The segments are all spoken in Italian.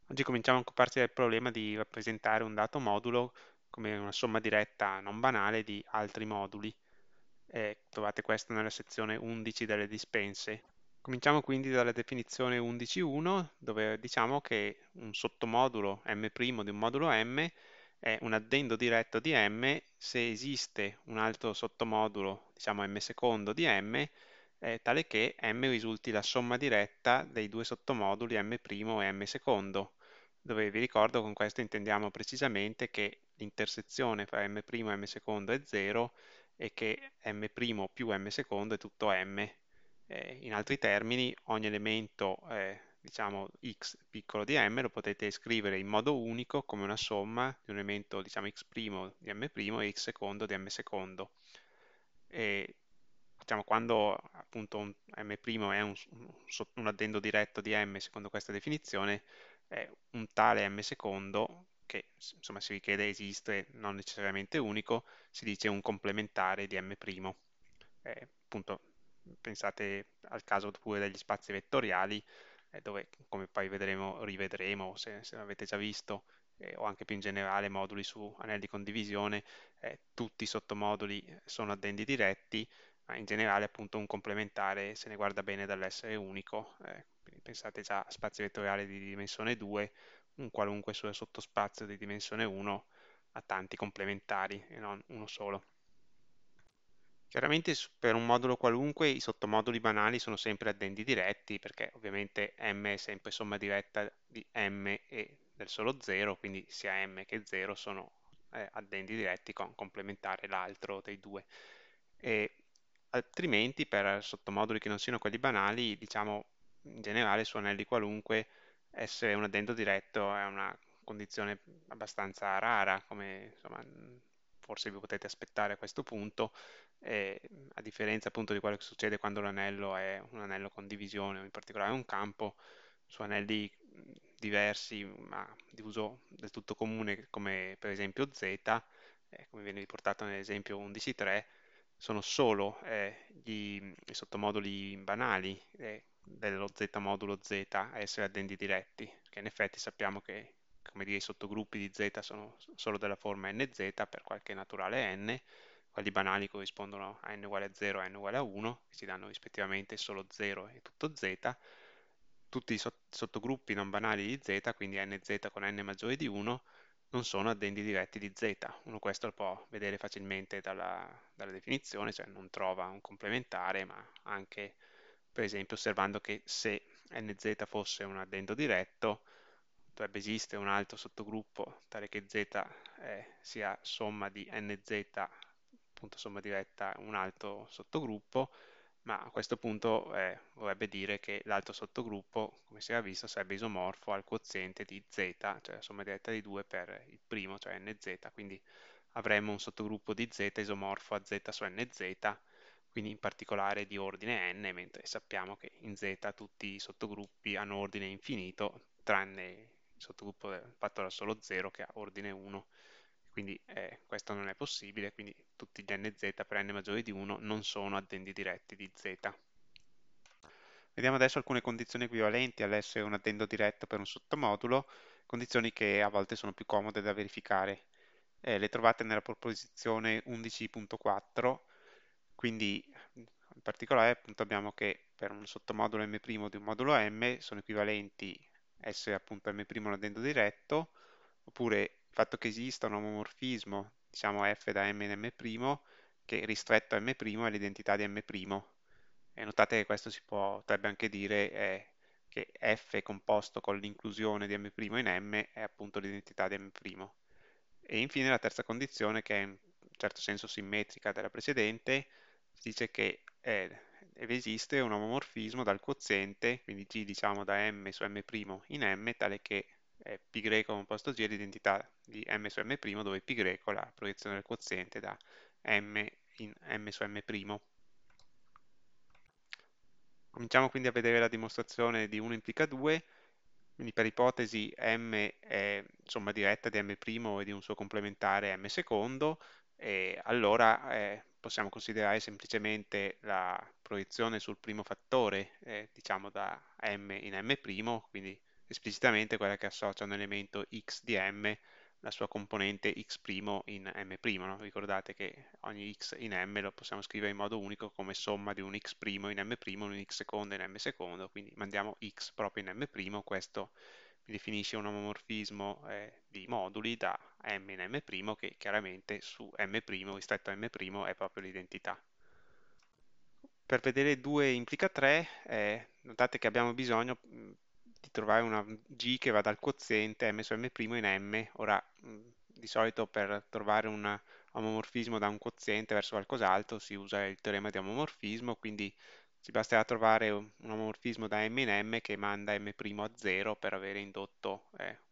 Oggi cominciamo a occuparci del problema di rappresentare un dato modulo come una somma diretta non banale di altri moduli. Trovate questo nella sezione 11 delle dispense. Cominciamo quindi dalla definizione 11.1, dove diciamo che un sottomodulo m' di un modulo m è un addendo diretto di m se esiste un altro sottomodulo, diciamo m secondo di m, tale che m risulti la somma diretta dei due sottomoduli m' e m secondo, dove vi ricordo con questo intendiamo precisamente che l'intersezione fra m' e m secondo è 0 e che m' più m secondo è tutto m. In altri termini, ogni elemento, diciamo, x piccolo di m lo potete scrivere in modo unico come una somma di un elemento, diciamo, x' di m' e x secondo di m secondo. E, diciamo, quando appunto un m' è un addendo diretto di m secondo questa definizione, un tale m secondo, che insomma si richiede esiste, non necessariamente unico, si dice un complementare di m'. Appunto, pensate al caso pure degli spazi vettoriali, dove, come poi rivedremo, se l'avete già visto, o anche più in generale, moduli su anelli di condivisione, tutti i sottomoduli sono addendi diretti, ma in generale appunto un complementare se ne guarda bene dall'essere unico. Quindi pensate già a spazi vettoriali di dimensione 2, un qualunque suo sottospazio di dimensione 1 ha tanti complementari e non uno solo. Chiaramente per un modulo qualunque i sottomoduli banali sono sempre addendi diretti perché ovviamente m è sempre somma diretta di m e del solo 0, quindi sia m che 0 sono addendi diretti con complementare l'altro dei due. E altrimenti per sottomoduli che non siano quelli banali, diciamo in generale su anelli qualunque essere un addendo diretto è una condizione abbastanza rara, come insomma, forse vi potete aspettare a questo punto, a differenza appunto di quello che succede quando l'anello è un anello con divisione o in particolare un campo, su anelli diversi ma di uso del tutto comune come per esempio Z, come viene riportato nell'esempio 11.3, sono solo i sottomoduli banali dello Z modulo Z a essere addendi diretti, che in effetti sappiamo che come dire, i sottogruppi di Z sono solo della forma nz per qualche naturale n, quelli banali corrispondono a n uguale a 0 e a n uguale a 1, che ci danno rispettivamente solo 0 e tutto z. Tutti i sottogruppi non banali di z, quindi nz con n maggiore di 1, non sono addendi diretti di z. Uno questo lo può vedere facilmente dalla definizione, cioè non trova un complementare, ma anche per esempio osservando che se nz fosse un addendo diretto, dovrebbe esistere un altro sottogruppo tale che z sia somma di nz, appunto somma diretta, un altro sottogruppo, ma a questo punto vorrebbe dire che l'altro sottogruppo, come si era visto, sarebbe isomorfo al quoziente di z, cioè la somma diretta di 2 per il primo, cioè nz, quindi avremmo un sottogruppo di z isomorfo a z su nz, quindi in particolare di ordine n, mentre sappiamo che in z tutti i sottogruppi hanno ordine infinito, tranne il sottogruppo fatto da solo 0 che ha ordine 1. Quindi questo non è possibile, quindi tutti gli nz per n maggiore di 1 non sono addendi diretti di z. Vediamo adesso alcune condizioni equivalenti all'essere un addendo diretto per un sottomodulo, condizioni che a volte sono più comode da verificare. Le trovate nella proposizione 11.4, quindi in particolare appunto abbiamo che per un sottomodulo m' di un modulo m sono equivalenti essere appunto m' un addendo diretto, oppure il fatto che esista un omomorfismo, diciamo f da m in m', che ristretto a m' è l'identità di m'. E notate che questo si potrebbe anche dire che f composto con l'inclusione di m' in m è appunto l'identità di m'. E infine la terza condizione, che è in un certo senso simmetrica della precedente, dice che esiste un omomorfismo dal quoziente, quindi g diciamo da m su m' in m, tale che π composto g è l'identità di m su m', dove π è la proiezione del quoziente da m in m su m'. Cominciamo quindi a vedere la dimostrazione di 1 implica 2, quindi per ipotesi m è somma diretta di m' e di un suo complementare m secondo, e allora possiamo considerare semplicemente la proiezione sul primo fattore, diciamo da m in m', quindi esplicitamente quella che associa un elemento x di m, la sua componente x' in m', no? Ricordate che ogni x in m lo possiamo scrivere in modo unico come somma di un x' in m', un x secondo in m secondo, quindi mandiamo x proprio in m', questo mi definisce un omomorfismo di moduli da m in m', che chiaramente su m' rispetto a m' è proprio l'identità. Per vedere 2 implica 3, notate che abbiamo bisogno di trovare una g che va dal quoziente m su m' in m. Ora, di solito per trovare un omomorfismo da un quoziente verso qualcos'altro si usa il teorema di omomorfismo, quindi ci basterà trovare un omomorfismo da m in m che manda m' a 0 per avere indotto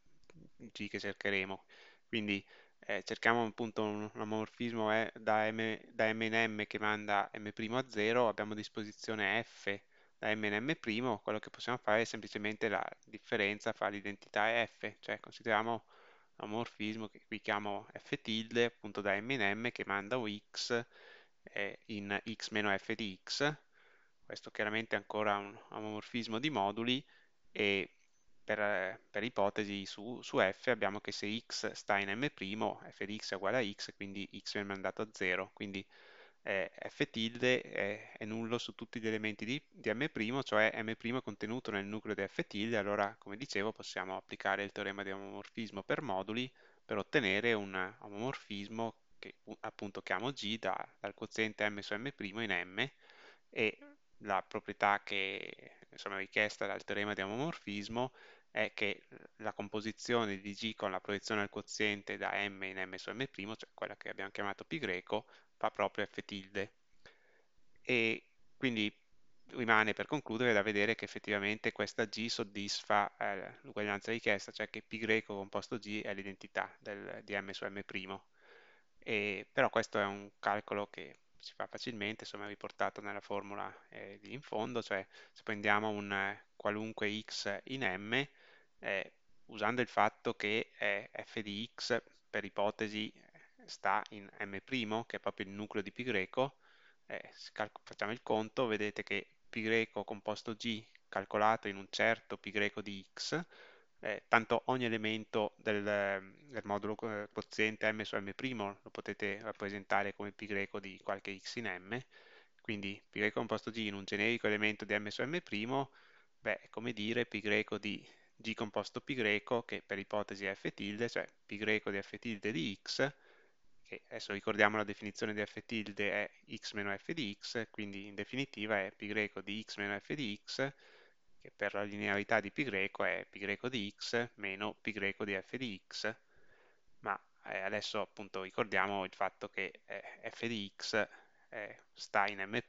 g che cercheremo. Quindi cerchiamo appunto un omomorfismo da m in m che manda m' a 0, abbiamo a disposizione f da m in m', quello che possiamo fare è semplicemente la differenza fra l'identità e f, cioè consideriamo l'omomorfismo che qui chiamo f tilde, appunto da m in m che manda x in x meno f di x. Questo chiaramente è ancora un omomorfismo di moduli e per ipotesi su f abbiamo che se x sta in m', f di x è uguale a x, quindi x viene mandato a 0, quindi f tilde è nullo su tutti gli elementi di m', cioè m' contenuto nel nucleo di f tilde, allora come dicevo possiamo applicare il teorema di omomorfismo per moduli per ottenere un omomorfismo che appunto chiamo g dal quoziente m su m' in m, e la proprietà che insomma, è richiesta dal teorema di omomorfismo è che la composizione di G con la proiezione al quoziente da m in m su m', cioè quella che abbiamo chiamato π greco, fa proprio f tilde. E quindi rimane per concludere da vedere che effettivamente questa G soddisfa l'uguaglianza richiesta, cioè che π greco composto G è l'identità di m su m'. Però questo è un calcolo che si fa facilmente, insomma è riportato nella formula lì in fondo, cioè se prendiamo un qualunque x in m, usando il fatto che f di x per ipotesi sta in m', che è proprio il nucleo di π greco, facciamo il conto, vedete che π greco composto g calcolato in un certo π greco di x, tanto ogni elemento del modulo quoziente m su m' lo potete rappresentare come π greco di qualche x in m, quindi π greco composto g in un generico elemento di m su m', beh, è come dire π greco di g composto π greco, che per ipotesi è f tilde, cioè π greco di f tilde di x, che adesso ricordiamo la definizione di f tilde è x meno f di x, quindi in definitiva è π greco di x meno f di x, che per la linearità di π greco è π greco di x meno π greco di f di x, ma adesso appunto ricordiamo il fatto che f di x sta in m'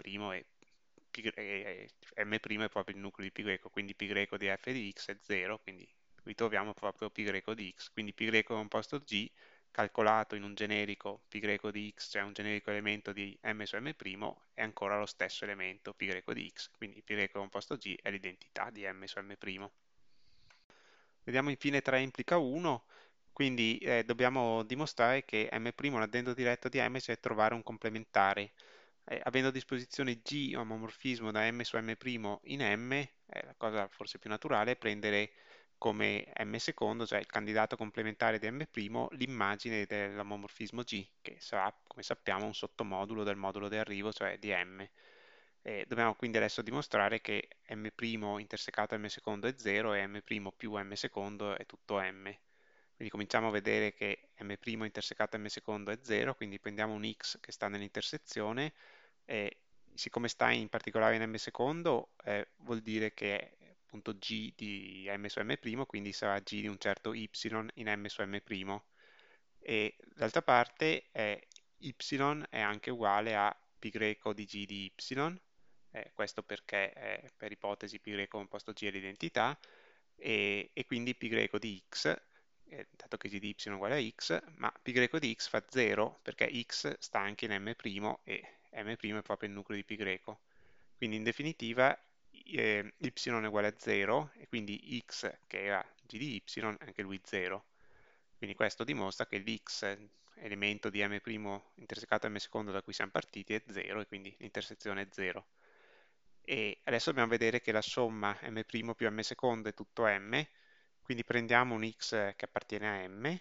e m' è proprio il nucleo di π greco, quindi π greco di f di x è 0, quindi ritroviamo proprio π greco di x, quindi π greco composto g calcolato in un generico π greco di x, cioè un generico elemento di m su m', è ancora lo stesso elemento π greco di x, quindi π greco composto g è l'identità di m su m'. Vediamo infine 3 implica 1, quindi dobbiamo dimostrare che m', l'addendo diretto di m, cioè trovare un complementare. Avendo a disposizione G omomorfismo da m su m' in m, la cosa forse più naturale è prendere come m secondo, cioè il candidato complementare di m', l'immagine dell'omomorfismo G, che sarà, come sappiamo, un sottomodulo del modulo di arrivo, cioè di m. Dobbiamo quindi adesso dimostrare che m' intersecato m secondo è 0 e m' più m secondo è tutto m. Quindi cominciamo a vedere che m' intersecato m secondo è 0, quindi prendiamo un x che sta nell'intersezione e siccome sta in particolare in m secondo, vuol dire che è appunto g di m su m', quindi sarà g di un certo y in m su m'. E d'altra parte y è anche uguale a π greco di g di y, questo perché per ipotesi π greco composto g è l'identità, e quindi π greco di x, dato che g di y è uguale a x, ma π greco di x fa 0 perché x sta anche in m' e m' è proprio il nucleo di π greco. Quindi in definitiva y è uguale a 0 e quindi x che era g di y è anche lui 0. Quindi questo dimostra che l'x elemento di m' intersecato m secondo da cui siamo partiti è 0 e quindi l'intersezione è 0. E adesso dobbiamo vedere che la somma m' più m secondo è tutto m, Quindi prendiamo un x che appartiene a m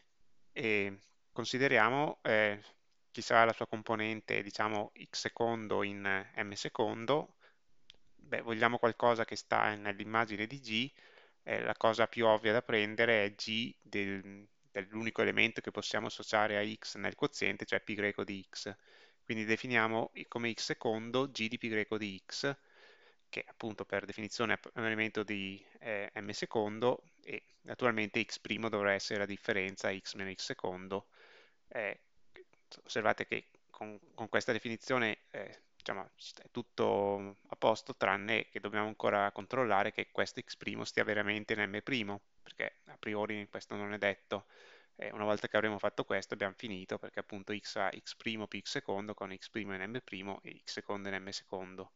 e consideriamo chi sarà la sua componente, diciamo x secondo in m secondo. Beh, vogliamo qualcosa che sta nell'immagine di g, la cosa più ovvia da prendere è g dell'unico elemento che possiamo associare a x nel quoziente, cioè π greco di x. Quindi definiamo come x secondo g di π greco di x, che appunto per definizione è un elemento di m secondo, e naturalmente x' dovrà essere la differenza x meno x secondo. Eh, Osservate che con questa definizione diciamo, è tutto a posto, tranne che dobbiamo ancora controllare che questo x' stia veramente in m', perché a priori questo non è detto. Una volta che avremo fatto questo abbiamo finito, perché appunto x ha x' più x secondo con x' in m' e x secondo in m secondo.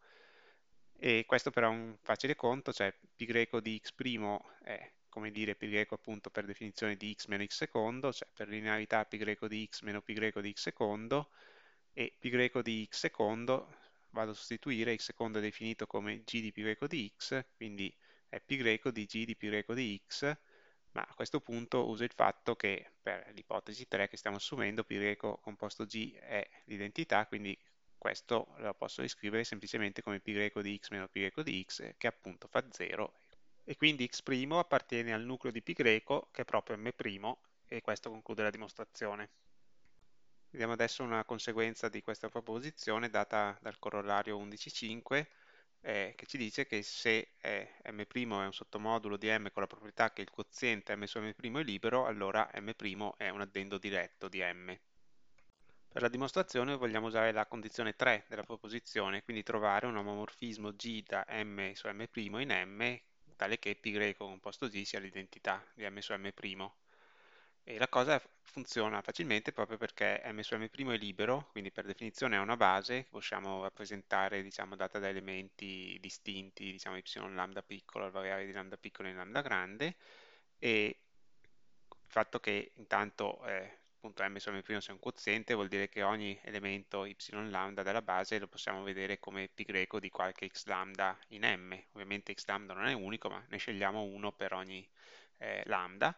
E questo però è un facile conto, cioè π greco di x' è come dire π greco appunto per definizione di x meno x secondo, cioè per linearità π greco di x meno π greco di x secondo, e π greco di x secondo vado a sostituire, x secondo è definito come g di π greco di x, quindi è π greco di g di π greco di x, ma a questo punto uso il fatto che per l'ipotesi 3 che stiamo assumendo, π greco composto g è l'identità, quindi questo lo posso riscrivere semplicemente come π greco di x meno π greco di x, che appunto fa 0, e quindi x' appartiene al nucleo di π greco, che è proprio m', e questo conclude la dimostrazione. Vediamo adesso una conseguenza di questa proposizione data dal corollario 11.5, che ci dice che se m' è un sottomodulo di m con la proprietà che il quoziente m su m' è libero, allora m' è un addendo diretto di m. Per la dimostrazione vogliamo usare la condizione 3 della proposizione, quindi trovare un omomorfismo G da M su M' in M, tale che π greco composto G sia l'identità di M su M'. E la cosa funziona facilmente proprio perché M su M' è libero, quindi per definizione è una base che possiamo rappresentare, diciamo, data da elementi distinti, diciamo y lambda piccolo al variare di lambda piccolo in lambda grande, e il fatto che intanto appunto m su m' sia un quoziente vuol dire che ogni elemento y lambda della base lo possiamo vedere come π greco di qualche x lambda in m. Ovviamente x lambda non è unico, ma ne scegliamo uno per ogni lambda,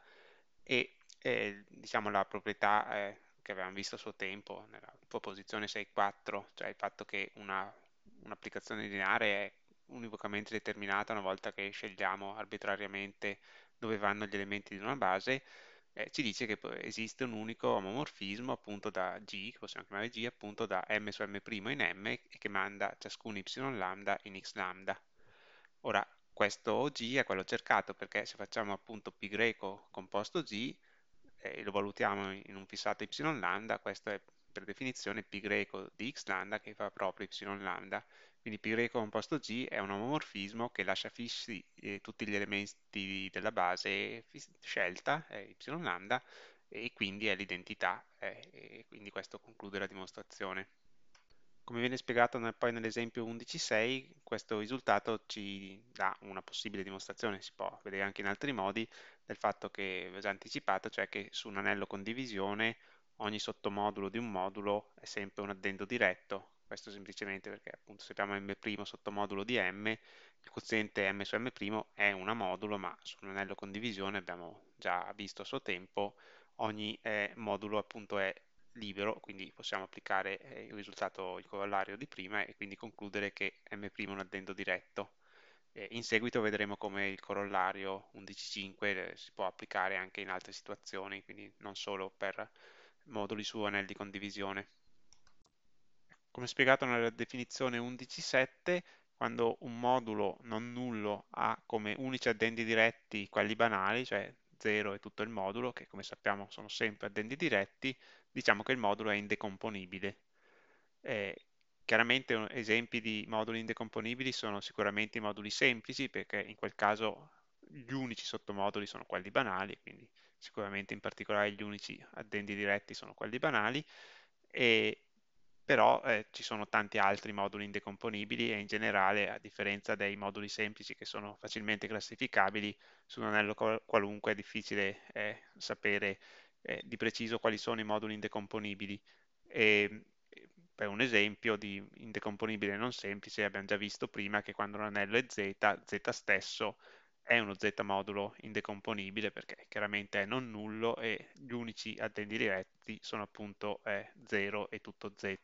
e diciamo la proprietà che avevamo visto a suo tempo nella proposizione 6.4, cioè il fatto che un'applicazione lineare è univocamente determinata una volta che scegliamo arbitrariamente dove vanno gli elementi di una base, ci dice che esiste un unico omomorfismo appunto da G, che possiamo chiamare G, appunto da M su M' in M, e che manda ciascun y lambda in x lambda. Ora, questo G è quello cercato, perché se facciamo appunto π greco composto G e lo valutiamo in un fissato y lambda, questo è per definizione π greco di x lambda che fa proprio y lambda. Quindi π greco composto G è un omomorfismo che lascia fissi tutti gli elementi della base scelta, y lambda, e quindi è l'identità, e quindi questo conclude la dimostrazione. Come viene spiegato poi nell'esempio 11.6, questo risultato ci dà una possibile dimostrazione, si può vedere anche in altri modi, del fatto che vi ho già anticipato, cioè che su un anello condivisione ogni sottomodulo di un modulo è sempre un addendo diretto. Questo semplicemente perché appunto sappiamo m' sottomodulo di m, il quoziente m su m' è una modulo, ma su un anello condivisione abbiamo già visto a suo tempo, ogni modulo appunto è libero, quindi possiamo applicare il risultato, il corollario di prima, e quindi concludere che M' è un addendo diretto. In seguito vedremo come il corollario 11.5 si può applicare anche in altre situazioni, quindi non solo per moduli su anelli di condivisione. Come spiegato nella definizione 11.7, quando un modulo non nullo ha come unici addendi diretti quelli banali, cioè 0 e tutto il modulo, che come sappiamo sono sempre addendi diretti, diciamo che il modulo è indecomponibile. Eh, Chiaramente esempi di moduli indecomponibili sono sicuramente i moduli semplici, perché in quel caso gli unici sottomoduli sono quelli banali, quindi sicuramente in particolare gli unici addendi diretti sono quelli banali, e però ci sono tanti altri moduli indecomponibili, e in generale, a differenza dei moduli semplici che sono facilmente classificabili, su un anello qualunque è difficile sapere di preciso quali sono i moduli indecomponibili. Per un esempio di indecomponibile non semplice abbiamo già visto prima che quando un anello è z, z stesso è uno z modulo indecomponibile perché chiaramente è non nullo e gli unici addendi diretti sono appunto 0 e tutto z.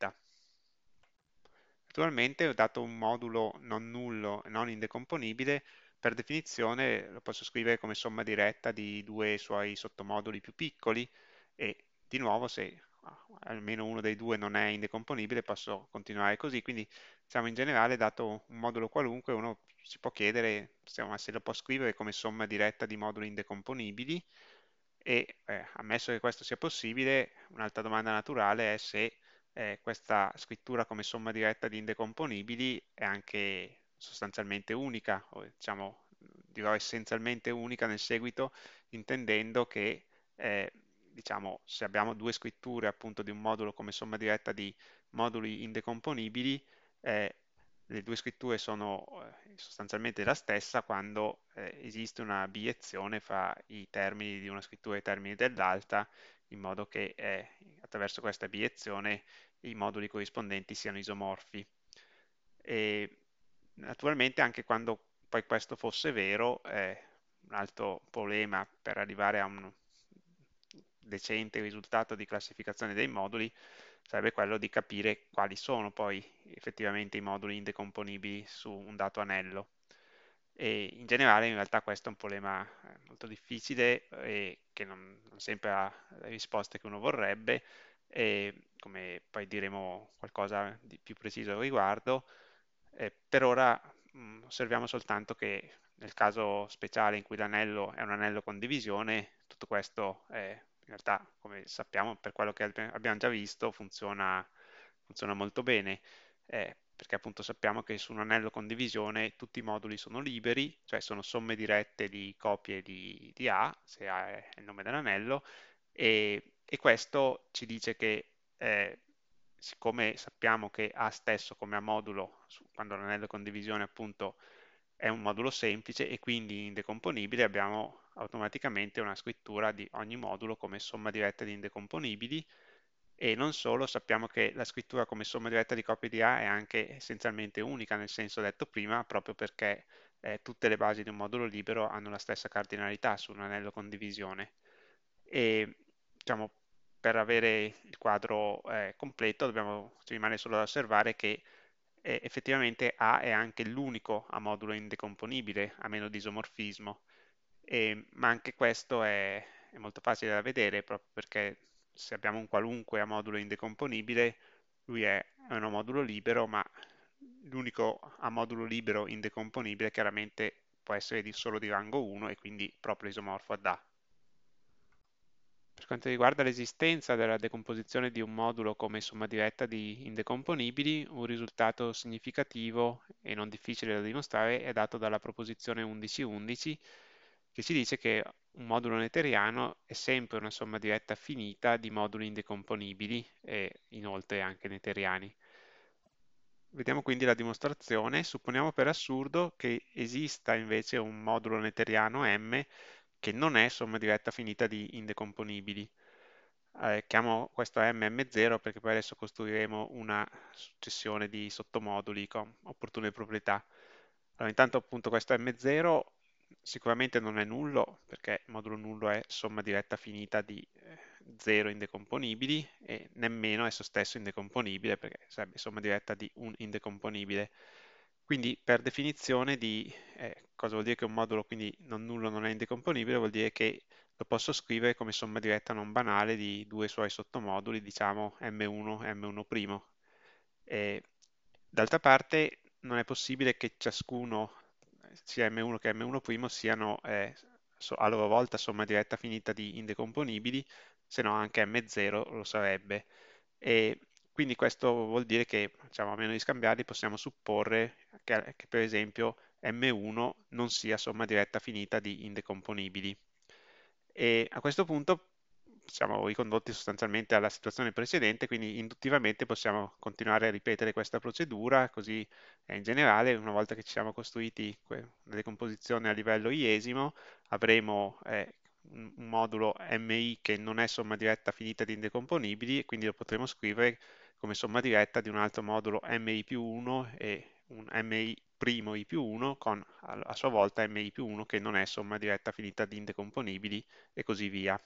Naturalmente, dato un modulo non nullo e non indecomponibile, per definizione lo posso scrivere come somma diretta di due suoi sottomoduli più piccoli e di nuovo se almeno uno dei due non è indecomponibile posso continuare così, quindi diciamo in generale dato un modulo qualunque uno si può chiedere insomma, se lo può scrivere come somma diretta di moduli indecomponibili e ammesso che questo sia possibile, un'altra domanda naturale è se questa scrittura come somma diretta di indecomponibili è anche sostanzialmente unica, o diciamo dirò essenzialmente unica nel seguito, intendendo che diciamo, se abbiamo due scritture appunto di un modulo come somma diretta di moduli indecomponibili, eh, le due scritture sono sostanzialmente la stessa quando esiste una biezione fra i termini di una scrittura e i termini dell'altra, in modo che attraverso questa biezione i moduli corrispondenti siano isomorfi. E naturalmente anche quando poi questo fosse vero, un altro problema per arrivare a un decente risultato di classificazione dei moduli sarebbe quello di capire quali sono poi effettivamente i moduli indecomponibili su un dato anello. E in generale in realtà questo è un problema molto difficile e che non sempre ha le risposte che uno vorrebbe e come poi diremo qualcosa di più preciso al riguardo, per ora osserviamo soltanto che nel caso speciale in cui l'anello è un anello con divisione, tutto questo in realtà, come sappiamo, per quello che abbiamo già visto, funziona molto bene, perché appunto sappiamo che su un anello con divisione tutti i moduli sono liberi, cioè sono somme dirette di copie di A, se A è il nome dell'anello, e questo ci dice che siccome sappiamo che A stesso come A modulo, quando l'anello è condivisione appunto è un modulo semplice e quindi indecomponibile, abbiamo automaticamente una scrittura di ogni modulo come somma diretta di indecomponibili e non solo, sappiamo che la scrittura come somma diretta di copie di A è anche essenzialmente unica nel senso detto prima, proprio perché tutte le basi di un modulo libero hanno la stessa cardinalità su un anello con divisione. E diciamo, per avere il quadro completo ci rimane solo da osservare che effettivamente A è anche l'unico a modulo indecomponibile, a meno di isomorfismo, ma anche questo è molto facile da vedere proprio perché se abbiamo un qualunque a modulo indecomponibile, lui è un modulo libero, ma l'unico a modulo libero indecomponibile chiaramente può essere solo di rango 1 e quindi proprio isomorfo ad A. Per quanto riguarda l'esistenza della decomposizione di un modulo come somma diretta di indecomponibili, un risultato significativo e non difficile da dimostrare è dato dalla proposizione 1111 che ci dice che un modulo netteriano è sempre una somma diretta finita di moduli indecomponibili e inoltre anche netteriani. Vediamo quindi la dimostrazione. Supponiamo per assurdo che esista invece un modulo netteriano M che non è somma diretta finita di indecomponibili. Chiamo questo M0 perché poi adesso costruiremo una successione di sottomoduli con opportune proprietà. Allora, intanto appunto questo M0 sicuramente non è nullo perché il modulo nullo è somma diretta finita di 0 indecomponibili e nemmeno esso stesso indecomponibile perché sarebbe somma diretta di un indecomponibile. Quindi per definizione di cosa vuol dire che un modulo quindi non nullo non è indecomponibile? Vuol dire che lo posso scrivere come somma diretta non banale di due suoi sottomoduli, diciamo M1 e M1'. E, d'altra parte non è possibile che ciascuno, sia M1 che M1', siano a loro volta somma diretta finita di indecomponibili, se no anche M0 lo sarebbe. E quindi questo vuol dire che, diciamo, a meno di scambiarli, possiamo supporre che per esempio M1 non sia somma diretta finita di indecomponibili. E a questo punto siamo ricondotti sostanzialmente alla situazione precedente, quindi induttivamente possiamo continuare a ripetere questa procedura, così in generale, una volta che ci siamo costruiti una decomposizione a livello iesimo, avremo un modulo MI che non è somma diretta finita di indecomponibili, e quindi lo potremo scrivere come somma diretta di un altro modulo MI più 1 e un MI primo i più 1 con a sua volta mi più 1 che non è somma diretta finita di indecomponibili e così via.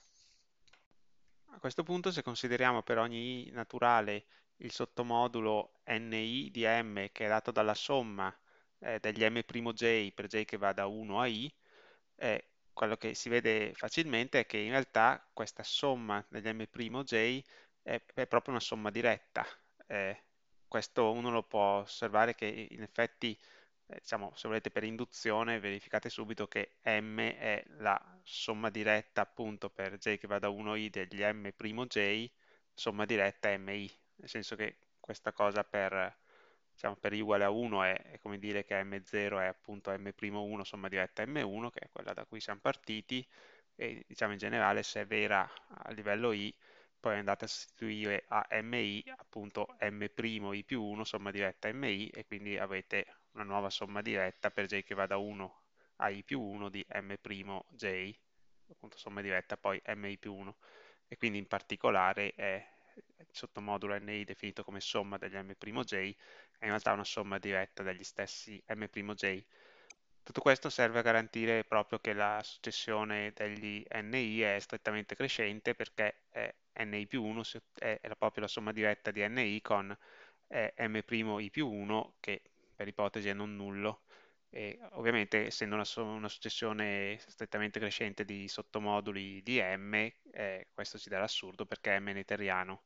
A questo punto, se consideriamo per ogni i naturale il sottomodulo ni di m che è dato dalla somma degli m'j per j che va da 1 a i, quello che si vede facilmente è che in realtà questa somma degli m'j è proprio una somma diretta. Eh, Questo uno lo può osservare che in effetti diciamo, se volete per induzione, verificate subito che m è la somma diretta appunto per j che va da 1i degli m'j, somma diretta mi, nel senso che questa cosa per, diciamo, per i uguale a 1 è come dire che m0 è appunto m'1 somma diretta m1, che è quella da cui siamo partiti, e diciamo in generale se è vera a livello i, poi andate a sostituire a mi appunto m' i più 1 somma diretta mi e quindi avete una nuova somma diretta per j che va da 1 a i più 1 di m'j, appunto somma diretta poi mi più 1 e quindi in particolare è il sottomodulo ni definito come somma degli m'j è in realtà una somma diretta degli stessi m'j. Tutto questo serve a garantire proprio che la successione degli ni è strettamente crescente perché ni più 1 è proprio la somma diretta di ni con m' i più 1 che per ipotesi è non nullo. E ovviamente essendo una successione strettamente crescente di sottomoduli di m, questo ci dà l'assurdo perché m è netteriano.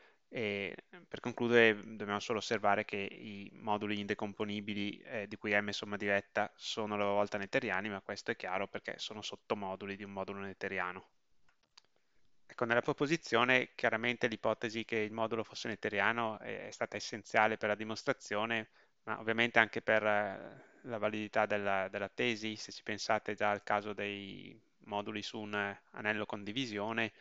E per concludere dobbiamo solo osservare che i moduli indecomponibili di cui m è somma diretta sono a loro volta netteriani, ma questo è chiaro perché sono sottomoduli di un modulo netteriano. Ecco, nella proposizione chiaramente l'ipotesi che il modulo fosse netteriano è stata essenziale per la dimostrazione, ma ovviamente anche per la validità della tesi. Se ci pensate già al caso dei moduli su un anello con divisione,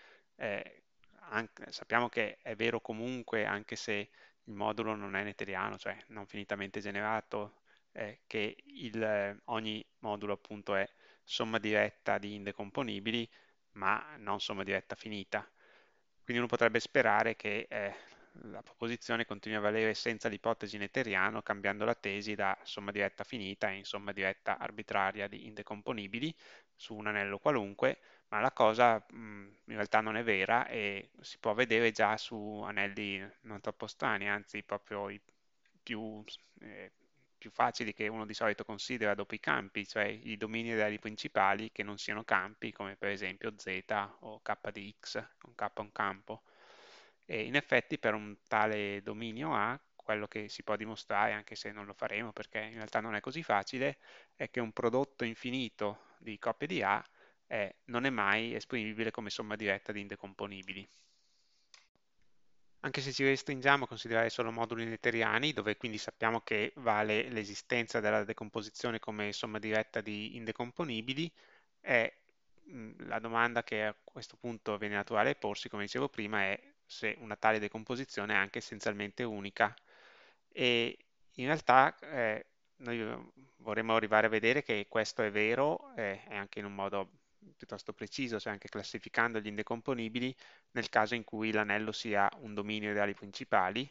sappiamo che è vero comunque anche se il modulo non è netteriano, cioè non finitamente generato, che ogni modulo appunto è somma diretta di indecomponibili ma non somma diretta finita. Quindi uno potrebbe sperare che la proposizione continui a valere senza l'ipotesi netteriano, cambiando la tesi da somma diretta finita in somma diretta arbitraria di indecomponibili su un anello qualunque, ma la cosa in realtà non è vera e si può vedere già su anelli non troppo strani, anzi proprio i più, eh, più facili che uno di solito considera dopo i campi, cioè i domini reali principali che non siano campi, come per esempio z o k di x, un k è un campo. E in effetti per un tale dominio A, quello che si può dimostrare, anche se non lo faremo perché in realtà non è così facile, è che un prodotto infinito di coppie di A non è mai esprimibile come somma diretta di indecomponibili. Anche se ci restringiamo a considerare solo moduli netteriani, dove quindi sappiamo che vale l'esistenza della decomposizione come somma diretta di indecomponibili, è la domanda che a questo punto viene naturale porsi, come dicevo prima, è se una tale decomposizione è anche essenzialmente unica. E in realtà noi vorremmo arrivare a vedere che questo è vero, e anche in un modo piuttosto preciso, cioè anche classificando gli indecomponibili, nel caso in cui l'anello sia un dominio ideali principali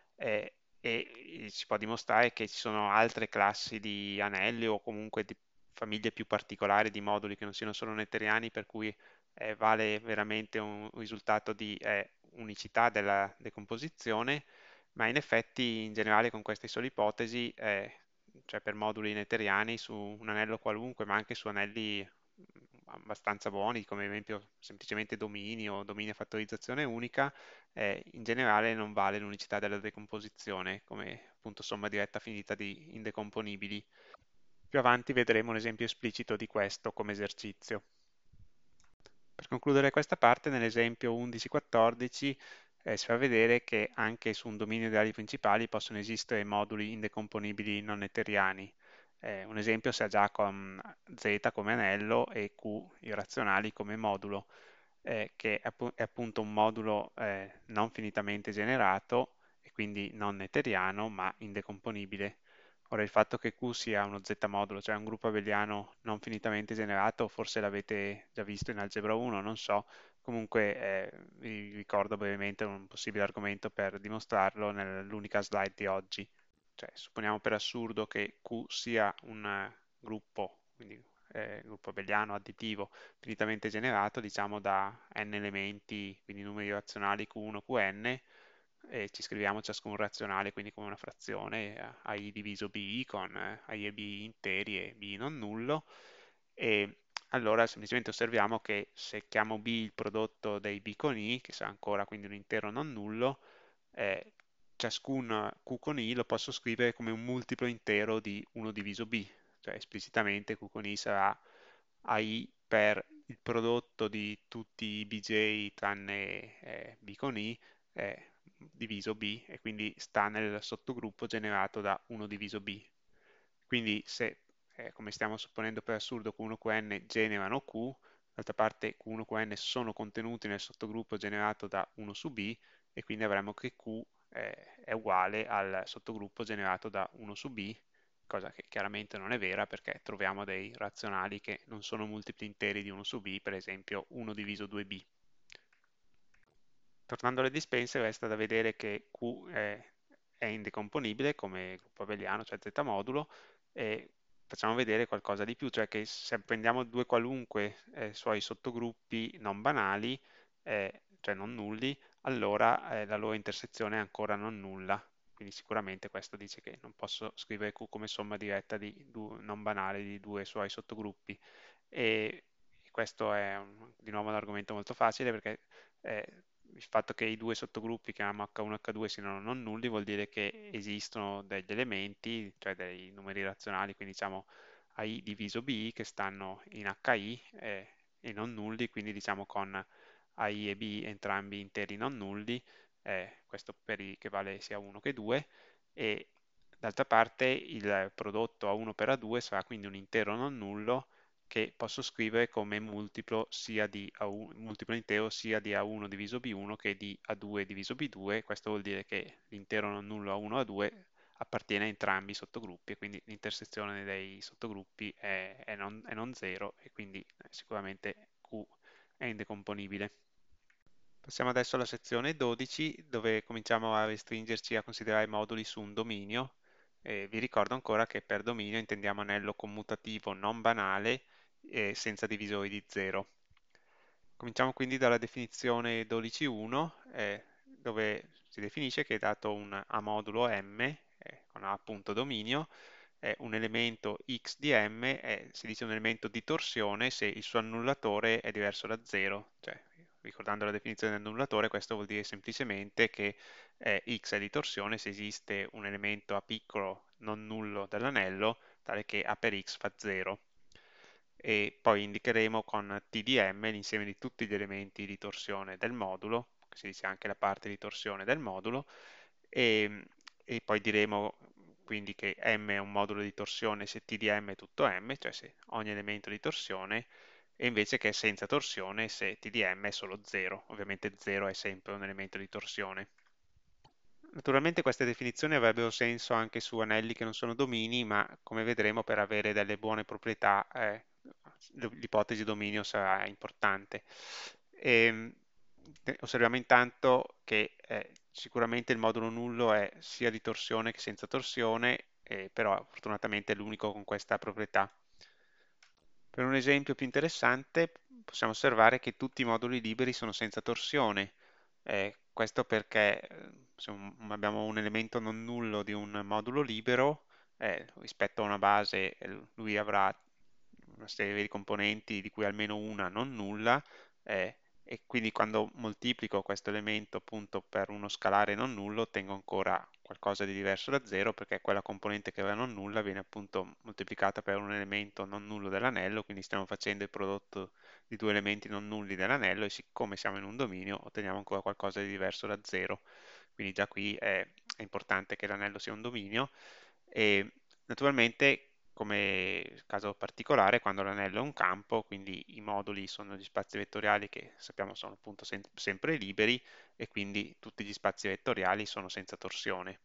e si può dimostrare che ci sono altre classi di anelli o comunque di famiglie più particolari di moduli che non siano solo netteriani, per cui vale veramente un risultato di unicità della decomposizione, ma in effetti in generale con queste sole ipotesi, cioè per moduli netteriani su un anello qualunque, ma anche su anelli abbastanza buoni, come ad esempio semplicemente domini o domini a fattorizzazione unica, in generale non vale l'unicità della decomposizione come appunto somma diretta finita di indecomponibili. Più avanti vedremo un esempio esplicito di questo come esercizio. Per concludere questa parte, nell'esempio 11-14 si fa vedere che anche su un dominio ideali principali possono esistere moduli indecomponibili non netteriani. Un esempio si ha già con Z come anello e Q irrazionali come modulo, che è appunto un modulo non finitamente generato e quindi non netteriano ma indecomponibile. Ora, il fatto che Q sia uno Z-modulo, cioè un gruppo abeliano non finitamente generato, forse l'avete già visto in algebra 1, non so, comunque vi ricordo brevemente un possibile argomento per dimostrarlo nell'unica slide di oggi. cioè supponiamo per assurdo che Q sia un gruppo, quindi gruppo abeliano additivo finitamente generato, diciamo da n elementi, quindi numeri razionali Q1, Qn, e ci scriviamo ciascun razionale, quindi come una frazione, a i diviso bi con a e b interi e b non nullo, e allora semplicemente osserviamo che se chiamo b il prodotto dei b con i, che sarà ancora quindi un intero non nullo, ciascun q con i lo posso scrivere come un multiplo intero di 1 diviso b, cioè esplicitamente q con i sarà ai per il prodotto di tutti i bj tranne b con i diviso b, e quindi sta nel sottogruppo generato da 1 diviso b. Quindi se, come stiamo supponendo per assurdo, Q1 e Qn generano Q, d'altra parte Q1 e Qn sono contenuti nel sottogruppo generato da 1 su b, e quindi avremo che Q è uguale al sottogruppo generato da 1 su b, cosa che chiaramente non è vera perché troviamo dei razionali che non sono multipli interi di 1 su b, per esempio 1 diviso 2b. Tornando alle dispense, resta da vedere che Q è indecomponibile come gruppo abeliano, cioè z modulo, e facciamo vedere qualcosa di più, cioè che se prendiamo due qualunque suoi sottogruppi non banali, cioè non nulli, allora la loro intersezione è ancora non nulla. Quindi sicuramente questo dice che non posso scrivere Q come somma diretta non banale di due suoi sottogruppi. E questo è di nuovo un argomento molto facile perché il fatto che i due sottogruppi, chiamiamo H1 e H2, siano non nulli vuol dire che esistono degli elementi, cioè dei numeri razionali, quindi diciamo AI diviso BI, che stanno in HI e non nulli, quindi diciamo con AI e B entrambi interi non nulli, questo per I che vale sia 1 che 2, e d'altra parte il prodotto A1 per A2 sarà quindi un intero non nullo che posso scrivere come multiplo, sia di A1, multiplo intero sia di A1 diviso B1 che di A2 diviso B2. Questo vuol dire che l'intero non nullo A1 A2 appartiene a entrambi i sottogruppi, e quindi l'intersezione dei sottogruppi è non zero, e quindi sicuramente Q è indecomponibile. Passiamo adesso alla sezione 12, dove cominciamo a restringerci a considerare i moduli su un dominio. Vi ricordo ancora che per dominio intendiamo anello commutativo non banale senza divisori di 0. Cominciamo quindi dalla definizione 12.1, dove si definisce che dato un A modulo M, con A appunto dominio, un elemento x di M si dice un elemento di torsione se il suo annullatore è diverso da 0. Cioè, ricordando la definizione del annullatore, questo vuol dire semplicemente che x è di torsione se esiste un elemento a piccolo non nullo dell'anello, tale che A per x fa 0. E poi indicheremo con T di M l'insieme di tutti gli elementi di torsione del modulo, che si dice anche la parte di torsione del modulo, e poi diremo quindi che M è un modulo di torsione se T di M è tutto M, cioè se ogni elemento di torsione, e invece che è senza torsione se T di M è solo 0. Ovviamente 0 è sempre un elemento di torsione. Naturalmente queste definizioni avrebbero senso anche su anelli che non sono domini, ma come vedremo per avere delle buone proprietà l'ipotesi dominio sarà importante. E, osserviamo intanto che sicuramente il modulo nullo è sia di torsione che senza torsione, però fortunatamente è l'unico con questa proprietà. Per un esempio più interessante possiamo osservare che tutti i moduli liberi sono senza torsione. Questo perché se abbiamo un elemento non nullo di un modulo libero, rispetto a una base lui avrà una serie di componenti di cui almeno una non nulla, e quindi quando moltiplico questo elemento appunto per uno scalare non nullo ottengo ancora qualcosa di diverso da 0, perché quella componente che era non nulla viene appunto moltiplicata per un elemento non nullo dell'anello, quindi stiamo facendo il prodotto di due elementi non nulli dell'anello, e siccome siamo in un dominio otteniamo ancora qualcosa di diverso da 0. Quindi già qui è importante che l'anello sia un dominio, e naturalmente come caso particolare quando l'anello è un campo, quindi i moduli sono gli spazi vettoriali che sappiamo sono appunto sempre liberi, e quindi tutti gli spazi vettoriali sono senza torsione.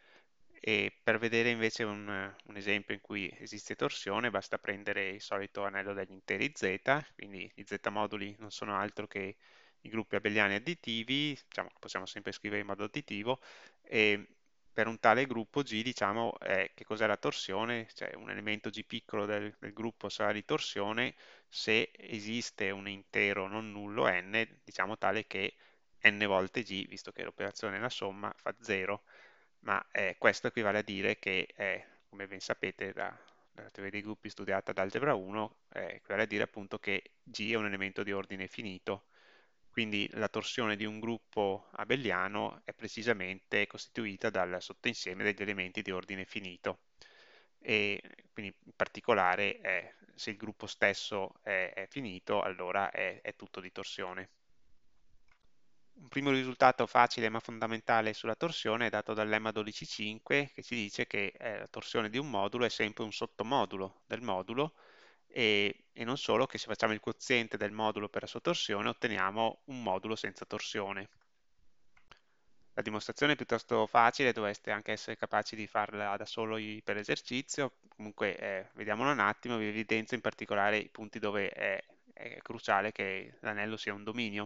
E per vedere invece un esempio in cui esiste torsione basta prendere il solito anello degli interi z, quindi gli z moduli non sono altro che i gruppi abeliani additivi, diciamo che possiamo sempre scrivere in modo additivo, e per un tale gruppo G, diciamo, che cos'è la torsione? Cioè un elemento G piccolo del gruppo sarà di torsione se esiste un intero non nullo n, diciamo tale che n volte G, visto che l'operazione è la somma, fa 0, ma questo equivale a dire che, come ben sapete dalla teoria dei gruppi studiata ad algebra 1, equivale a dire appunto che G è un elemento di ordine finito, quindi la torsione di un gruppo abeliano è precisamente costituita dal sottoinsieme degli elementi di ordine finito e quindi in particolare se il gruppo stesso è finito, allora è tutto di torsione. Un primo risultato facile ma fondamentale sulla torsione è dato dal lemma 12.5 che ci dice che la torsione di un modulo è sempre un sottomodulo del modulo e non solo, che se facciamo il quoziente del modulo per la sua torsione otteniamo un modulo senza torsione. La dimostrazione è piuttosto facile, dovreste anche essere capaci di farla da solo per esercizio, comunque vediamolo un attimo, vi evidenzio in particolare i punti dove è cruciale che l'anello sia un dominio.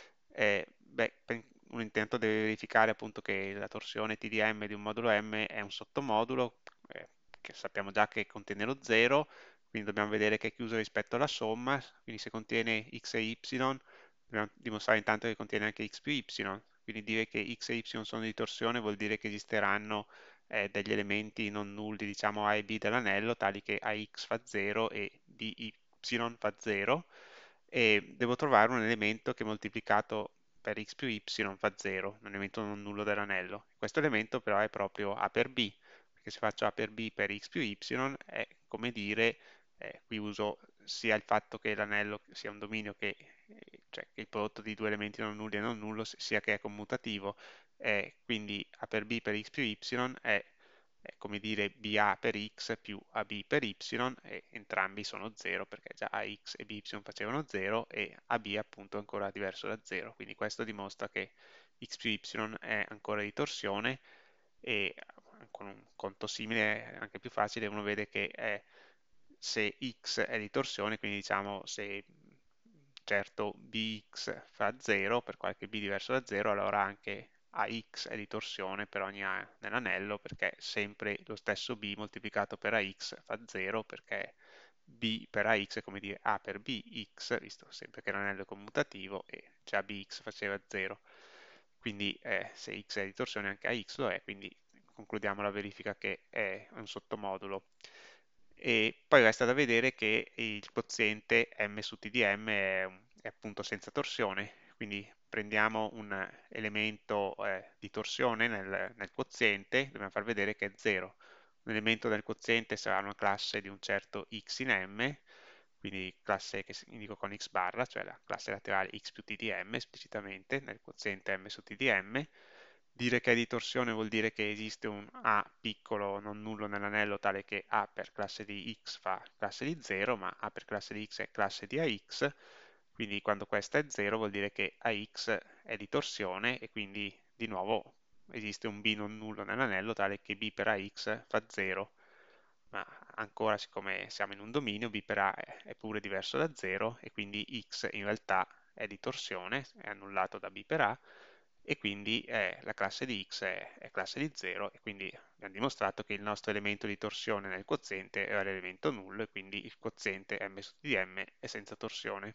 Un intento deve verificare appunto che la torsione TDM di un modulo M è un sottomodulo, che sappiamo già che contiene lo 0, quindi dobbiamo vedere che è chiuso rispetto alla somma, quindi se contiene x e y dobbiamo dimostrare intanto che contiene anche x più y, quindi dire che x e y sono di torsione vuol dire che esisteranno degli elementi non nulli, diciamo A e B dell'anello, tali che AX fa 0 e BY fa 0, e devo trovare un elemento che moltiplicato per x più y fa 0, un elemento non nullo dell'anello. Questo elemento però è proprio A per B, perché se faccio A per B per x più y è come dire, qui uso sia il fatto che l'anello sia un dominio cioè che il prodotto di due elementi non nulli e non nullo sia che è commutativo, quindi A per B per x più y è come dire BA per x più AB per y e entrambi sono 0 perché già AX e BY facevano 0 e AB appunto è ancora diverso da 0, quindi questo dimostra che x più y è ancora di torsione e con un conto simile, anche più facile, uno vede che se x è di torsione, quindi diciamo se certo bx fa 0 per qualche b diverso da 0, allora anche ax è di torsione per ogni a nell'anello perché sempre lo stesso b moltiplicato per ax fa 0 perché b per ax è come dire a per bx, visto sempre che l'anello è commutativo e già bx faceva 0. Quindi se x è di torsione anche ax lo è, quindi concludiamo la verifica che è un sottomodulo. E poi resta da vedere che il quoziente m su t di m è appunto senza torsione, quindi prendiamo un elemento di torsione nel quoziente, dobbiamo far vedere che è 0. Un elemento del quoziente sarà una classe di un certo x in m, quindi classe che indico con x barra, cioè la classe laterale x più t di m esplicitamente nel quoziente m su t di m. Dire che è di torsione vuol dire che esiste un A piccolo non nullo nell'anello tale che A per classe di x fa classe di 0, ma A per classe di x è classe di AX, quindi quando questa è 0 vuol dire che AX è di torsione e quindi di nuovo esiste un B non nullo nell'anello tale che B per AX fa 0, ma ancora siccome siamo in un dominio B per A è pure diverso da 0 e quindi X in realtà è di torsione, è annullato da B per A e quindi la classe di x è classe di 0 e quindi abbiamo dimostrato che il nostro elemento di torsione nel quoziente era l'elemento nullo e quindi il quoziente m su t di m è senza torsione.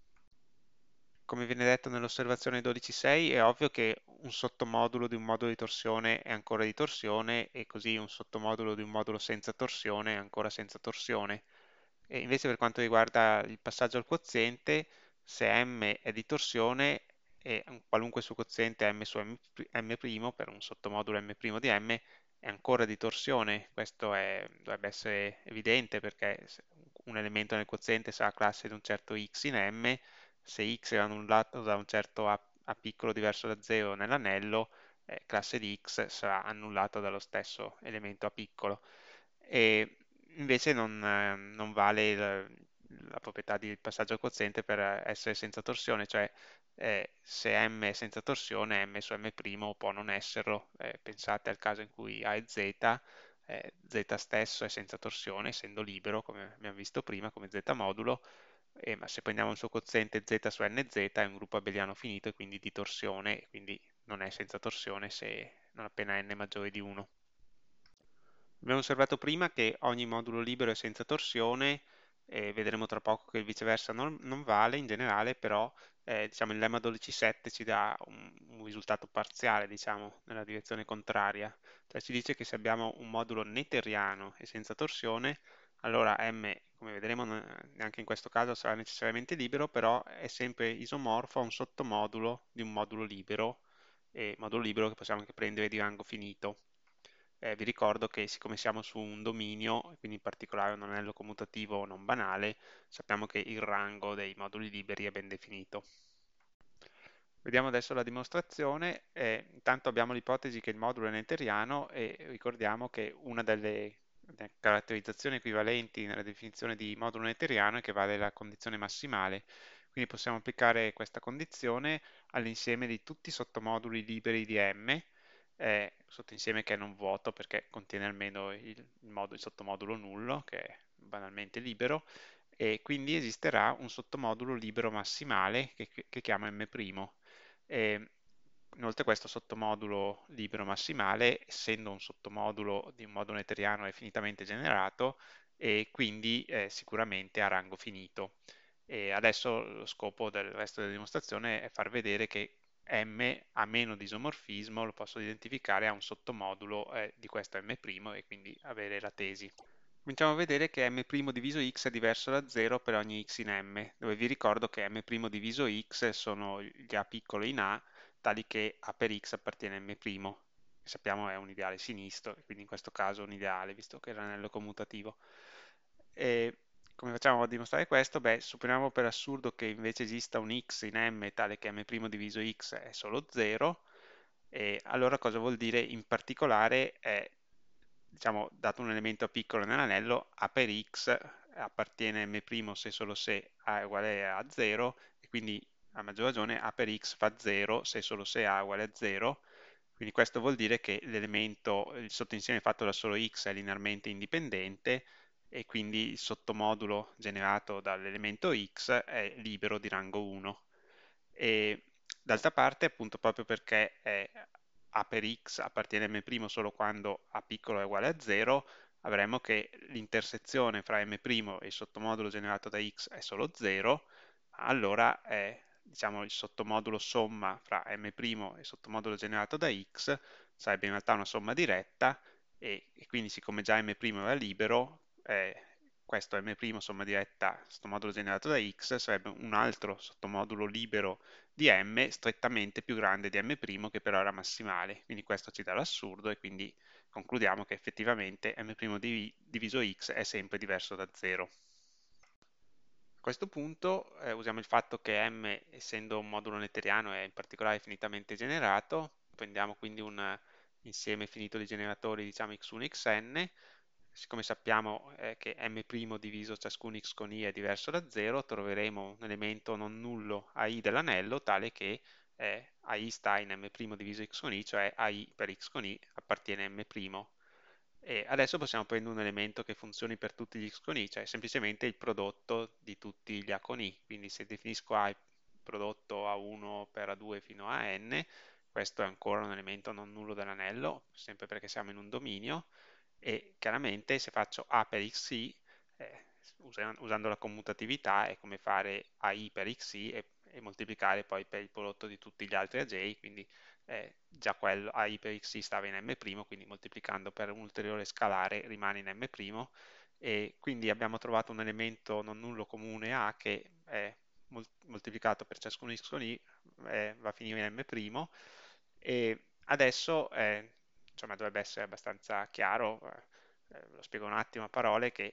Come viene detto nell'osservazione 12.6, è ovvio che un sottomodulo di un modulo di torsione è ancora di torsione e così un sottomodulo di un modulo senza torsione è ancora senza torsione. E invece per quanto riguarda il passaggio al quoziente, se m è di torsione e un qualunque suo quoziente m su m', per un sottomodulo m' di m, è ancora di torsione. Questo dovrebbe essere evidente perché un elemento nel quoziente sarà classe di un certo x in m, se x è annullato da un certo a piccolo diverso da 0 nell'anello, classe di x sarà annullato dallo stesso elemento a piccolo. E invece non vale la proprietà di passaggio al quoziente per essere senza torsione, cioè se m è senza torsione, m su m' può non esserlo. Pensate al caso in cui A è z, z stesso è senza torsione, essendo libero, come abbiamo visto prima, come z modulo, ma se prendiamo il suo quoziente z su nz è un gruppo abeliano finito e quindi di torsione, e quindi non è senza torsione se non appena n è maggiore di 1. Abbiamo osservato prima che ogni modulo libero è senza torsione e vedremo tra poco che il viceversa non vale in generale, però diciamo, il lemma 12.7 ci dà un risultato parziale, diciamo, nella direzione contraria. Cioè ci dice che se abbiamo un modulo netteriano e senza torsione, allora M, come vedremo, neanche in questo caso sarà necessariamente libero, però è sempre isomorfo a un sottomodulo di un modulo libero, e modulo libero che possiamo anche prendere di rango finito. Vi ricordo che siccome siamo su un dominio, e quindi in particolare un anello commutativo non banale, sappiamo che il rango dei moduli liberi è ben definito. Vediamo adesso la dimostrazione. Intanto abbiamo l'ipotesi che il modulo è netteriano e ricordiamo che una delle caratterizzazioni equivalenti nella definizione di modulo netteriano è che vale la condizione massimale. Quindi possiamo applicare questa condizione all'insieme di tutti i sottomoduli liberi di M, sottoinsieme che è non vuoto perché contiene almeno il sottomodulo nullo, che è banalmente libero, e quindi esisterà un sottomodulo libero massimale che chiamo M'. E, inoltre questo sottomodulo libero massimale, essendo un sottomodulo di un modulo netteriano, è finitamente generato e quindi sicuramente ha rango finito. E adesso lo scopo del resto della dimostrazione è far vedere che M a meno di isomorfismo lo posso identificare a un sottomodulo di questo M' e quindi avere la tesi. Cominciamo a vedere che m' diviso x è diverso da 0 per ogni x in m, dove vi ricordo che m' diviso x sono gli a piccolo in a, tali che a per x appartiene a m', che sappiamo è un ideale sinistro, e quindi in questo caso un ideale, visto che è l'anello commutativo. E come facciamo a dimostrare questo? Beh, supponiamo per assurdo che invece esista un x in m tale che m' diviso x è solo 0, e allora cosa vuol dire? In particolare è, diciamo, dato un elemento piccolo nell'anello, a per x appartiene a m' se solo se a è uguale a 0, e quindi a maggior ragione a per x fa 0 se solo se a è uguale a 0, quindi questo vuol dire che l'elemento, il sottoinsieme fatto da solo x è linearmente indipendente e quindi il sottomodulo generato dall'elemento x è libero di rango 1. E d'altra parte, appunto proprio perché a per x appartiene a m' solo quando a piccolo è uguale a 0, avremo che l'intersezione fra m' e il sottomodulo generato da x è solo 0, allora diciamo, il sottomodulo somma fra m' e il sottomodulo generato da x sarebbe in realtà una somma diretta e quindi siccome già m' era libero, questo m' somma diretta sottomodulo generato da x sarebbe un altro sottomodulo libero di m strettamente più grande di m' che però era massimale, quindi questo ci dà l'assurdo e quindi concludiamo che effettivamente m' diviso x è sempre diverso da 0. A questo punto usiamo il fatto che M, essendo un modulo netteriano, è in particolare finitamente generato. Prendiamo quindi un insieme finito di generatori, diciamo x1, xn. Siccome sappiamo che M' diviso ciascun x con i è diverso da 0, troveremo un elemento non nullo AI dell'anello, tale che AI sta in M' diviso x con i, cioè AI per x con i appartiene a M'. E adesso possiamo prendere un elemento che funzioni per tutti gli x con i, cioè semplicemente il prodotto di tutti gli a con i. Quindi se definisco A il prodotto A1 per A2 fino a n, questo è ancora un elemento non nullo dell'anello, sempre perché siamo in un dominio, e chiaramente se faccio A per xi, usando la commutatività è come fare AI per xi e moltiplicare poi per il prodotto di tutti gli altri AJ, quindi già quello AI per xi stava in m', quindi moltiplicando per un ulteriore scalare rimane in m', e quindi abbiamo trovato un elemento non nullo comune A che è moltiplicato per ciascun x con i va a finire in m', e adesso insomma, dovrebbe essere abbastanza chiaro, lo spiego un attimo a parole, che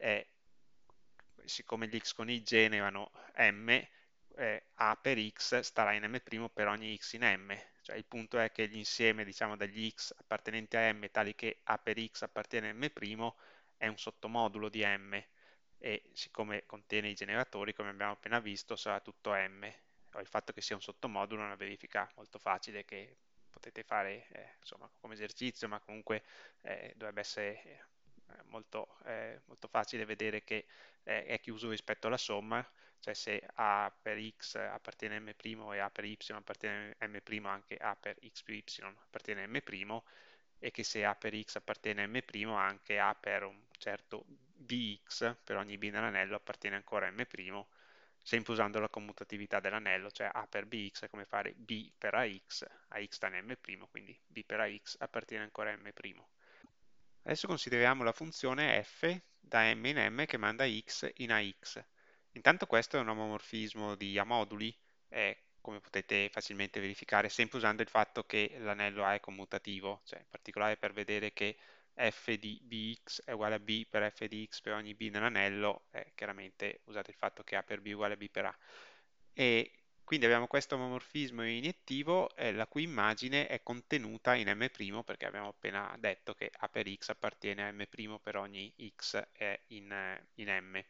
siccome gli x con i generano m, a per x starà in m' per ogni x in m, cioè il punto è che l'insieme diciamo degli x appartenenti a m tali che a per x appartiene a m' è un sottomodulo di m e siccome contiene i generatori come abbiamo appena visto sarà tutto m. Il fatto che sia un sottomodulo è una verifica molto facile che potete fare insomma, come esercizio, ma comunque dovrebbe essere molto facile vedere che è chiuso rispetto alla somma, cioè se A per x appartiene a m' e A per y appartiene a m', anche A per x più y appartiene a m', e che se A per x appartiene a m', anche A per un certo bx per ogni b nell'anello appartiene ancora a m', sempre usando la commutatività dell'anello, cioè A per bx è come fare b per ax sta in m', quindi b per ax appartiene ancora a m'. Adesso consideriamo la funzione f da m in m che manda x in ax. Intanto questo è un omomorfismo di A moduli, come potete facilmente verificare, sempre usando il fatto che l'anello A è commutativo, cioè in particolare per vedere che f di bx è uguale a b per f di x per ogni b nell'anello, chiaramente usate il fatto che A per b è uguale a b per A. E quindi abbiamo questo omomorfismo iniettivo, la cui immagine è contenuta in m', perché abbiamo appena detto che A per x appartiene a m' per ogni x in m.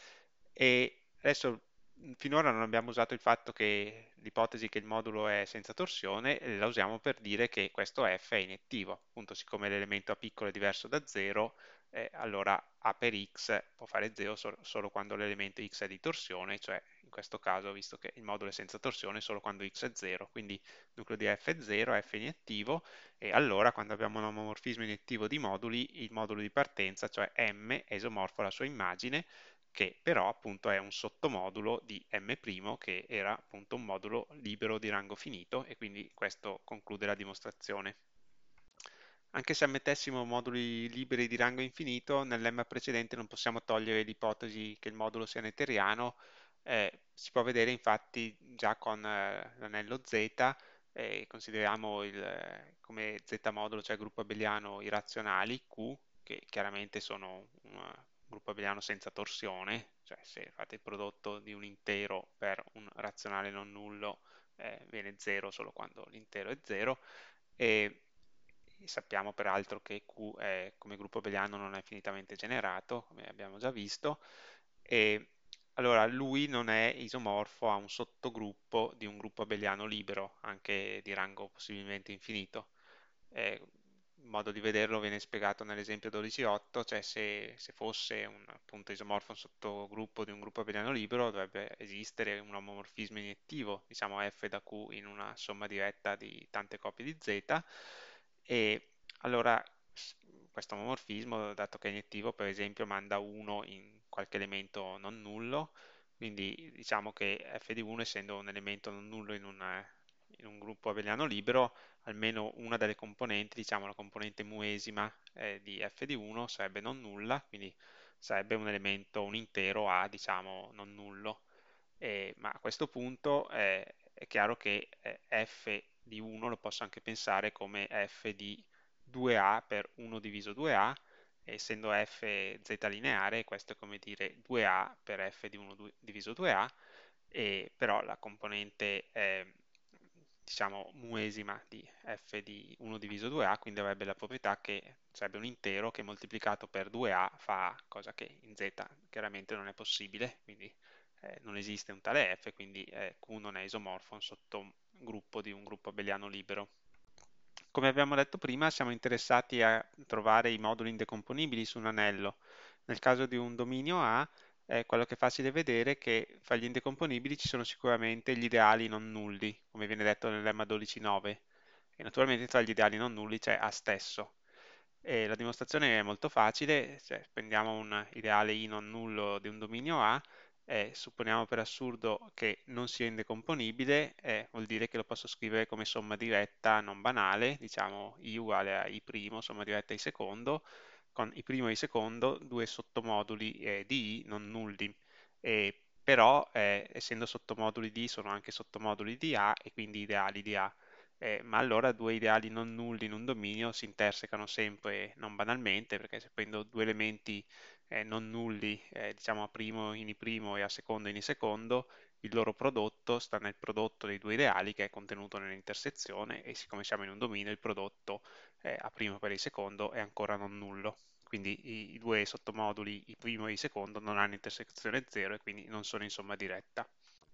E adesso finora non abbiamo usato il fatto che l'ipotesi che il modulo è senza torsione, la usiamo per dire che questo f è iniettivo. Appunto, siccome l'elemento a piccolo è diverso da 0, allora A per x può fare 0 solo quando l'elemento x è di torsione, cioè in questo caso, visto che il modulo è senza torsione, solo quando x è 0, quindi il nucleo di f è 0, f è iniettivo, e allora quando abbiamo un omomorfismo iniettivo di moduli, il modulo di partenza, cioè m, è isomorfo alla sua immagine, che però appunto è un sottomodulo di m', che era appunto un modulo libero di rango finito, e quindi questo conclude la dimostrazione. Anche se ammettessimo moduli liberi di rango infinito, nel lemma precedente non possiamo togliere l'ipotesi che il modulo sia netteriano. Si può vedere infatti già con l'anello Z, consideriamo come Z modulo, cioè gruppo abeliano irrazionali Q, che chiaramente sono un gruppo abeliano senza torsione, cioè se fate il prodotto di un intero per un razionale non nullo, viene 0 solo quando l'intero è 0, e sappiamo peraltro che Q come gruppo abeliano non è finitamente generato, come abbiamo già visto, e allora lui non è isomorfo a un sottogruppo di un gruppo abeliano libero, anche di rango possibilmente infinito. Il modo di vederlo viene spiegato nell'esempio 12.8, cioè se fosse un appunto isomorfo a un sottogruppo di un gruppo abeliano libero, dovrebbe esistere un omomorfismo iniettivo, diciamo f da q in una somma diretta di tante copie di z, e allora questo omomorfismo, dato che è iniettivo, per esempio manda 1 in qualche elemento non nullo, quindi diciamo che f di 1, essendo un elemento non nullo in un gruppo abeliano libero, almeno una delle componenti, diciamo la componente muesima di f di 1 sarebbe non nulla, quindi sarebbe un elemento, un intero A, diciamo, non nullo. Ma a questo punto è chiaro che f di 1 lo posso anche pensare come f di 2a per 1 diviso 2a, essendo f z lineare, questo è come dire 2a per f di 1 diviso 2a, e però la componente diciamo muesima di f di 1 diviso 2a, quindi avrebbe la proprietà che sarebbe un intero che moltiplicato per 2a fa a, cosa che in z chiaramente non è possibile, quindi non esiste un tale f, quindi q non è isomorfo a un sottogruppo di un gruppo abeliano libero. Come abbiamo detto prima, siamo interessati a trovare i moduli indecomponibili su un anello. Nel caso di un dominio A, quello che è facile vedere è che fra gli indecomponibili ci sono sicuramente gli ideali non nulli, come viene detto nel lemma 12.9, e naturalmente tra gli ideali non nulli c'è A stesso. E la dimostrazione è molto facile, cioè prendiamo un ideale I non nullo di un dominio A, supponiamo per assurdo che non sia indecomponibile, vuol dire che lo posso scrivere come somma diretta non banale, diciamo I uguale a I', somma diretta I secondo, con I primo e I secondo, due sottomoduli di I non nulli. Però, essendo sottomoduli di I, sono anche sottomoduli di A e quindi ideali di A. Ma allora due ideali non nulli in un dominio si intersecano sempre non banalmente, perché se prendo due elementi non nulli, diciamo a primo in I primo e a secondo in I secondo, il loro prodotto sta nel prodotto dei due ideali che è contenuto nell'intersezione, e siccome siamo in un dominio il prodotto a primo per il secondo è ancora non nullo. Quindi i due sottomoduli, I primo e I secondo, non hanno intersezione 0 e quindi non sono in somma diretta.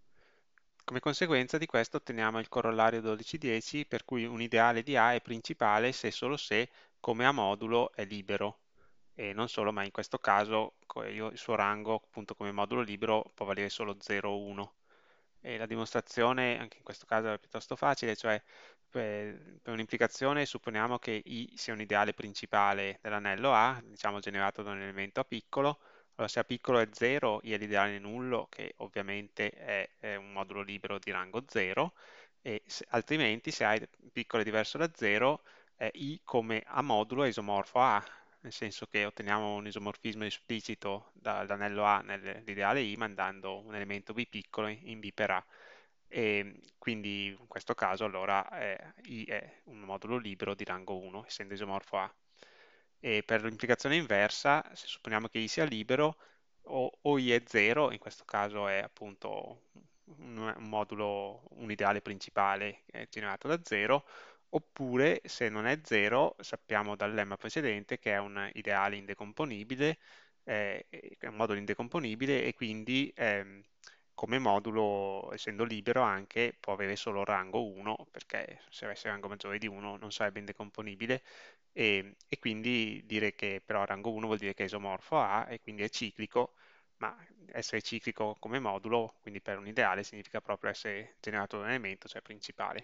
Come conseguenza di questo otteniamo il corollario 12.10, per cui un ideale di A è principale se e solo se, come A modulo, è libero. E non solo, ma in questo caso il suo rango appunto come modulo libero può valere solo 0 o 1. E la dimostrazione anche in questo caso è piuttosto facile, cioè per un'implicazione supponiamo che I sia un ideale principale dell'anello A, diciamo generato da un elemento A piccolo. Allora se A piccolo è 0, I è l'ideale nullo, che ovviamente è un modulo libero di rango 0, e altrimenti se A è piccolo è diverso da 0, I come A modulo è isomorfo a A, nel senso che otteniamo un isomorfismo esplicito dall'anello A nell'ideale I mandando un elemento B piccolo in B per A. E quindi in questo caso allora I è un modulo libero di rango 1, essendo isomorfo A. E per l'implicazione inversa, se supponiamo che I sia libero, o I è 0, in questo caso è appunto un modulo, un ideale principale generato da 0, oppure se non è 0, sappiamo dal lemma precedente che è un ideale indecomponibile, è un modulo indecomponibile e quindi come modulo, essendo libero anche, può avere solo rango 1, perché se avesse rango maggiore di 1 non sarebbe indecomponibile, e quindi dire che però rango 1 vuol dire che è isomorfo a e quindi è ciclico, ma essere ciclico come modulo, quindi per un ideale, significa proprio essere generato da un elemento, cioè principale.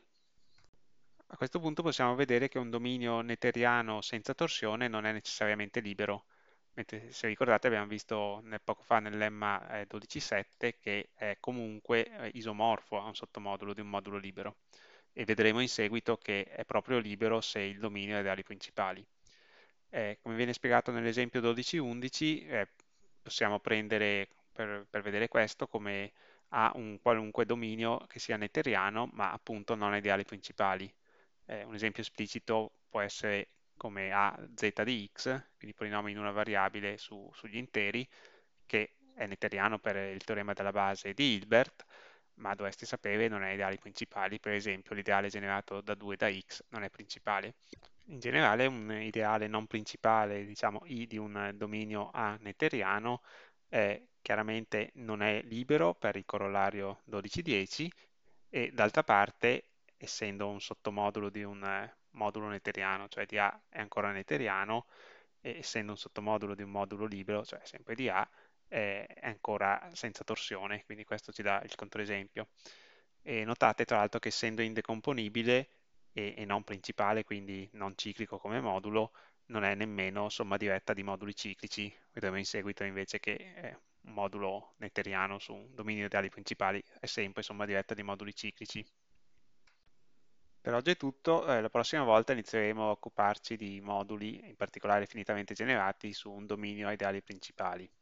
A questo punto possiamo vedere che un dominio netteriano senza torsione non è necessariamente libero, mentre se ricordate abbiamo visto poco fa nel lemma 12.7 che è comunque isomorfo a un sottomodulo di un modulo libero e vedremo in seguito che è proprio libero se il dominio è ideali principali. Come viene spiegato nell'esempio 12.11, possiamo prendere per vedere questo come ha un qualunque dominio che sia netteriano, ma appunto non ha ideali principali. Un esempio esplicito può essere come a z di x, quindi polinomio in una variabile sugli interi, che è netteriano per il teorema della base di Hilbert, ma dovreste sapere non è ideali principali, per esempio l'ideale generato da 2 da x non è principale. In generale un ideale non principale, diciamo I di un dominio A netteriano, chiaramente non è libero per il corollario 12-10 e d'altra parte, essendo un sottomodulo di un modulo netteriano, cioè di A è ancora netteriano, e essendo un sottomodulo di un modulo libero, cioè sempre di A, è ancora senza torsione, quindi questo ci dà il controesempio. E notate tra l'altro che essendo indecomponibile e non principale, quindi non ciclico come modulo, non è nemmeno somma diretta di moduli ciclici. Vedremo in seguito invece che un modulo netteriano su un dominio ideali principali è sempre somma diretta di moduli ciclici. Per oggi è tutto, la prossima volta inizieremo a occuparci di moduli, in particolare finitamente generati, su un dominio a ideali principali.